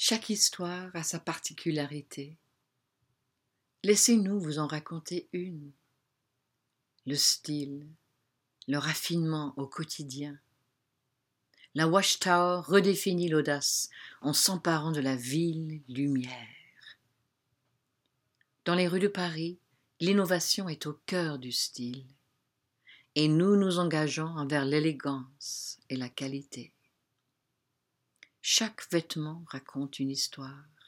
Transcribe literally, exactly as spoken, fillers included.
Chaque histoire a sa particularité. Laissez-nous vous en raconter une. Le style, le raffinement au quotidien. La Watchtower redéfinit l'audace en s'emparant de la ville lumière. Dans les rues de Paris, l'innovation est au cœur du style. Et nous nous engageons envers l'élégance et la qualité. Chaque vêtement raconte une histoire.